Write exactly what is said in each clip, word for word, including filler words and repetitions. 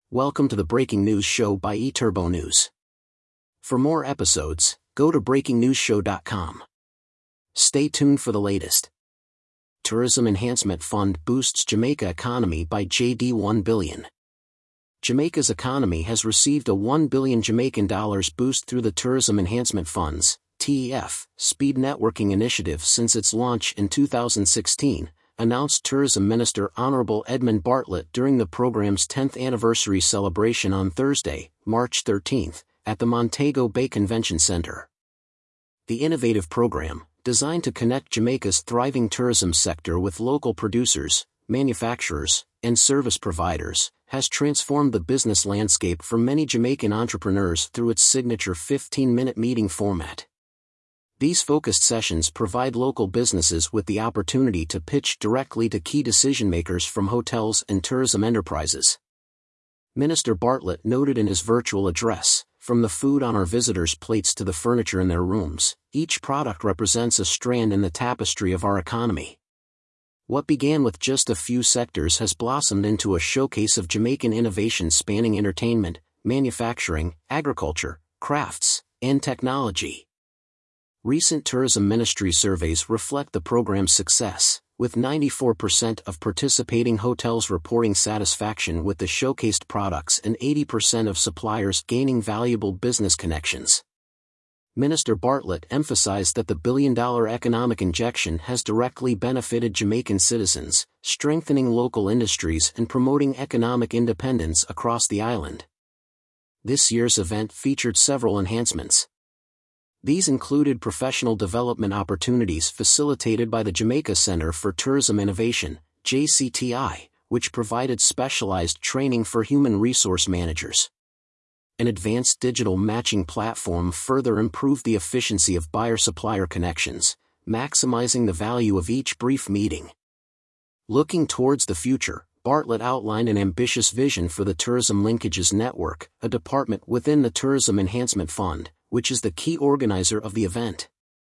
Welcome to the Breaking News Show by eTurbo News. For more episodes, go to breaking news show dot com. Stay tuned for the latest. Tourism Enhancement Fund boosts Jamaica economy by J D one billion dollars. Jamaica's economy has received a one billion Jamaican dollars boost through the Tourism Enhancement Fund's T E F Speed Networking Initiative since its launch in two thousand sixteen, announced Tourism Minister Honorable Edmund Bartlett during the program's tenth anniversary celebration on Thursday, March thirteenth, at the Montego Bay Convention Center. The innovative program, designed to connect Jamaica's thriving tourism sector with local producers, manufacturers, and service providers, has transformed the business landscape for many Jamaican entrepreneurs through its signature fifteen-minute meeting format. These focused sessions provide local businesses with the opportunity to pitch directly to key decision-makers from hotels and tourism enterprises. Minister Bartlett noted in his virtual address, "From the food on our visitors' plates to the furniture in their rooms, each product represents a strand in the tapestry of our economy. What began with just a few sectors has blossomed into a showcase of Jamaican innovation spanning entertainment, manufacturing, agriculture, crafts, and technology." Recent tourism ministry surveys reflect the program's success, with ninety-four percent of participating hotels reporting satisfaction with the showcased products and eighty percent of suppliers gaining valuable business connections. Minister Bartlett emphasized that the billion-dollar economic injection has directly benefited Jamaican citizens, strengthening local industries and promoting economic independence across the island. This year's event featured several enhancements. These included professional development opportunities facilitated by the Jamaica Center for Tourism Innovation, J C T I, which provided specialized training for human resource managers. An advanced digital matching platform further improved the efficiency of buyer-supplier connections, maximizing the value of each brief meeting. Looking towards the future, Bartlett outlined an ambitious vision for the Tourism Linkages Network, a department within the Tourism Enhancement Fund, which is the key organizer of the event.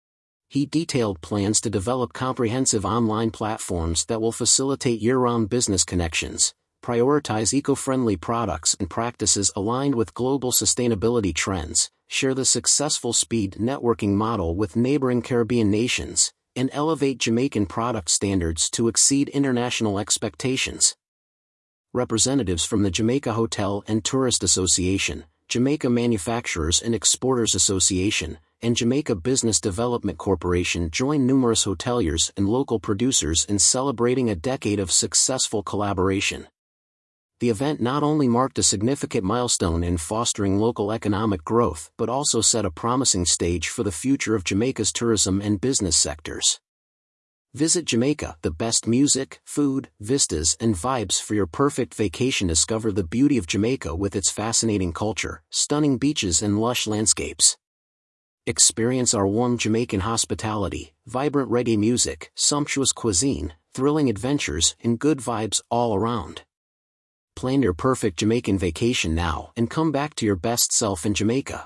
He detailed plans to develop comprehensive online platforms that will facilitate year-round business connections, prioritize eco-friendly products and practices aligned with global sustainability trends, share the successful speed networking model with neighboring Caribbean nations, and elevate Jamaican product standards to exceed international expectations. Representatives from the Jamaica Hotel and Tourist Association, Jamaica Manufacturers and Exporters Association, and Jamaica Business Development Corporation joined numerous hoteliers and local producers in celebrating a decade of successful collaboration. The event not only marked a significant milestone in fostering local economic growth but also set a promising stage for the future of Jamaica's tourism and business sectors. Visit Jamaica, the best music, food, vistas and vibes for your perfect vacation. Discover the beauty of Jamaica with its fascinating culture, stunning beaches and lush landscapes. Experience our warm Jamaican hospitality, vibrant reggae music, sumptuous cuisine, thrilling adventures and good vibes all around. Plan your perfect Jamaican vacation now and come back to your best self in Jamaica.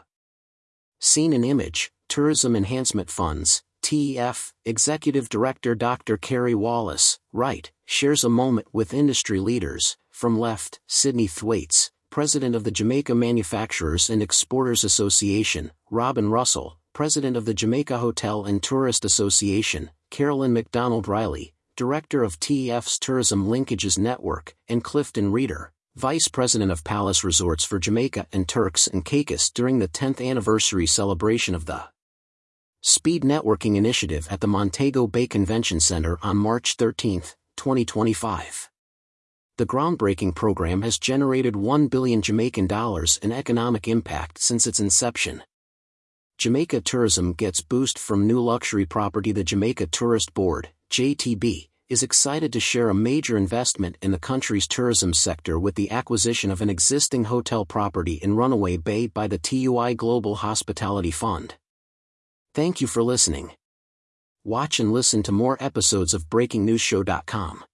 Scene and Image, Tourism Enhancement Funds, T E F, Executive Director Doctor Kerry Wallace, Wright, shares a moment with industry leaders. From left, Sydney Thwaites, President of the Jamaica Manufacturers and Exporters Association, Robin Russell, President of the Jamaica Hotel and Tourist Association, Carolyn McDonald Riley, Director of T E F's Tourism Linkages Network, and Clifton Reeder, Vice President of Palace Resorts for Jamaica and Turks and Caicos during the tenth anniversary celebration of the Speed Networking Initiative at the Montego Bay Convention Center on March thirteenth, twenty twenty-five. The groundbreaking program has generated one billion Jamaican dollars in economic impact since its inception. Jamaica tourism gets boost from new luxury property. The Jamaica Tourist Board, J T B, is excited to share a major investment in the country's tourism sector with the acquisition of an existing hotel property in Runaway Bay by the T U I Global Hospitality Fund. Thank you for listening. Watch and listen to more episodes of breaking news show dot com.